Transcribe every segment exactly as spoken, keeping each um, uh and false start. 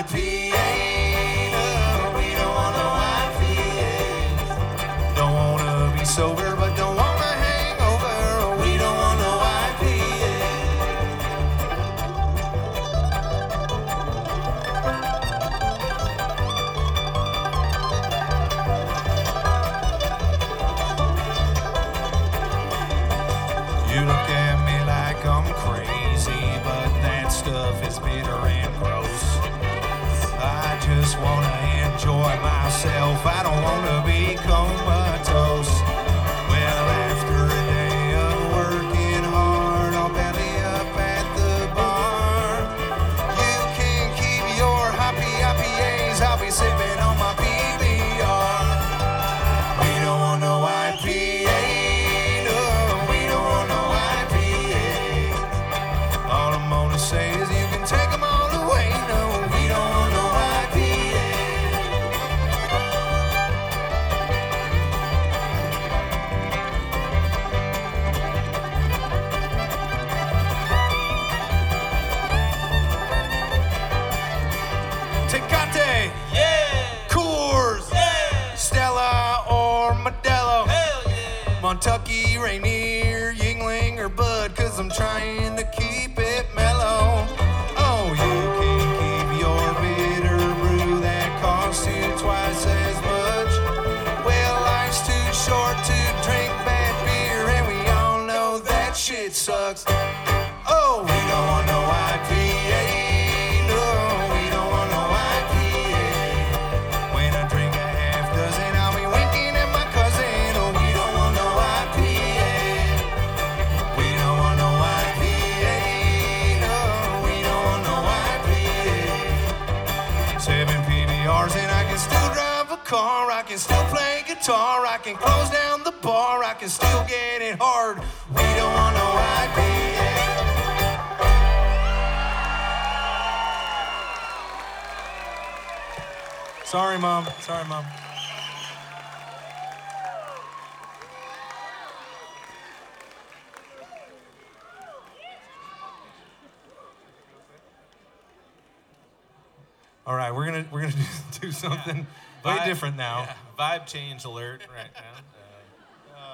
I P A. No, we don't want no I P A. Don't wanna be sober, but don't want a hangover. We don't want no I P A. You look at me like I'm crazy, but that stuff is bitter and gross. I just wanna enjoy myself. I don't wanna be comatose. Well, after a day of working hard, I'll belly up at the bar. You can keep your happy I P As. I'll be sipping on my P B R. We don't want no I P A. Say is you can take them all away. No, we don't want no I P A. Tecate, Yeah. Coors, Yeah. Stella or Modelo, Hell yeah. Montucky, Rainier, Yingling or Bud, cause I'm trying to keep it mellow. Oh, you can keep your bitter brew that costs you twice as much. Well, life's too short to drink bad beer, and we all know that shit sucks. Oh, we don't want no I P A. No, we don't want no I P A. When I drink a half dozen, I'll be winking at my cousin. Oh, we don't want no I P A. We don't want no I P A. No, we don't want no I P A. Seven P B Rs and I can still drive a car. I can still play guitar. I can close down the bar. I can still get it hard. We don't want no I P A. Sorry, Mom. Sorry, Mom. All right, we're gonna we're gonna do, do something Yeah. way Vibe- different now. Yeah, vibe change alert right now. Uh, uh,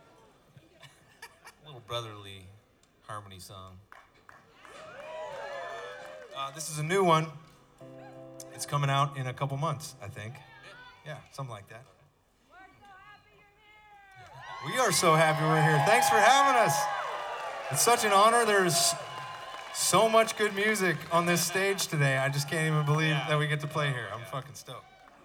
dude. Little brotherly harmony song. Uh, this is a new one. It's coming out in a couple months, I think. Yeah, something like that. We are so happy we're here. Thanks for having us. It's such an honor. There's so much good music on this stage today. I just can't even believe Yeah. that we get to play here. I'm fucking stoked.